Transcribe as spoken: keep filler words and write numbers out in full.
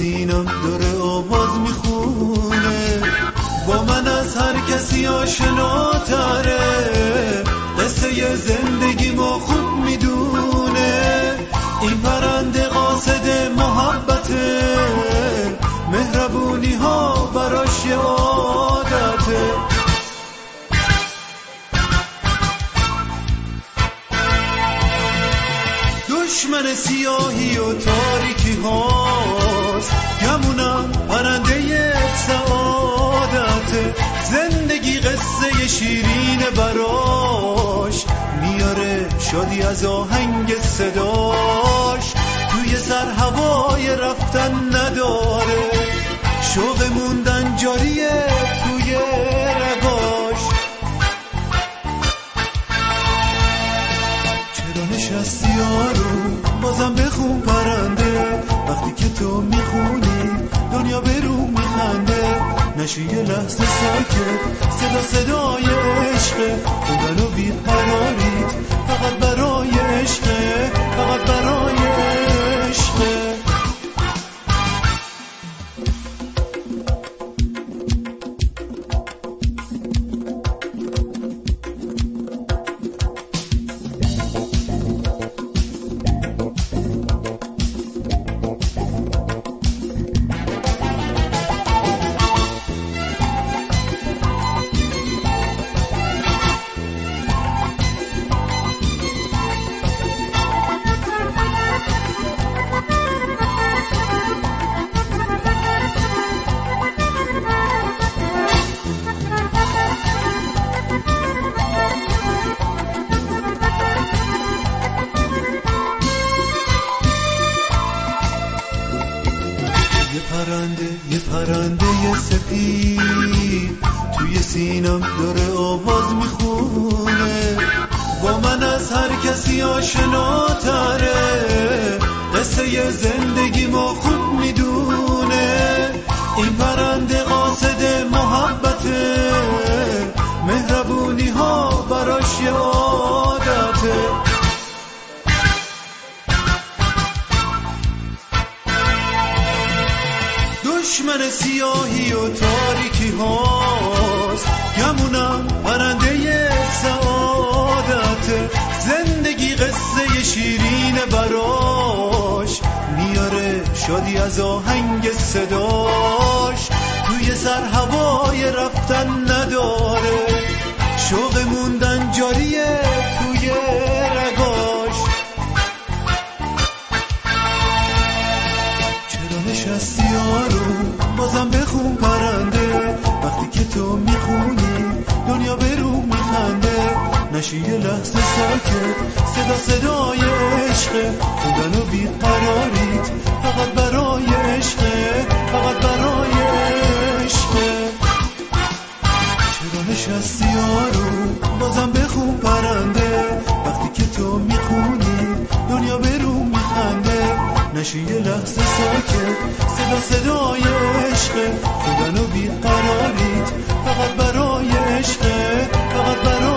سینم داره آواز میخونه، با من از هر کسی آشناتره، قصه زندگی ما خوب میدونه، این پرنده قاصد محبته، مهربونی ها براش یه عادته. دشمن سیاهی و تاریکی هاست، گمونم پرنده سعادته، زندگی قصه شیرین براش، میاره شادی از آهنگ صداش، توی سر هوای رفتن نداره، شوق موندن جاریه توی رگاش. چرا نشستی آروم بازم بخون پرنده، وقتی که تو میخونی دنیا به رو میخنده، نشی یه لحظه ساکت، صدا صدای عشقه، خوندن و بیقراریت فقط برای عشقه، فقط برای عشقه. یه پرنده یه پرنده یه سپید، توی سینم داره آواز میخونه، با من از هر کسی آشناتره، قصه زندگی ما خوب میدونه، این پرنده قاصد محبته، مهربونی ها براش یه عادته. دشمن سیاهی و تاریکی هاست، گمونم پرنده سعادته، زندگی قصه شیرین براش، میاره شادی از آهنگ صداش، توی سر هوای رفتن نداره، شوق موندن جاریه توی رگاش. نشستی آروم بازم بخون پرنده، وقتی که تو میخونی دنیا به رو میخنده، نشی یه لحظه ساکت، صدا صدای عشقه، خوندن و بیقراریت فقط برای عشقه، فقط برای عشقه. چرا نشستی آروم بازم بخون پرنده، وقتی که تو میخونی دنیا به رو میخنده، نشی یه لحظه ساکت، صدا صدای عشقه، خوندن و بیقراریت فقط برای عشقه، فقط برای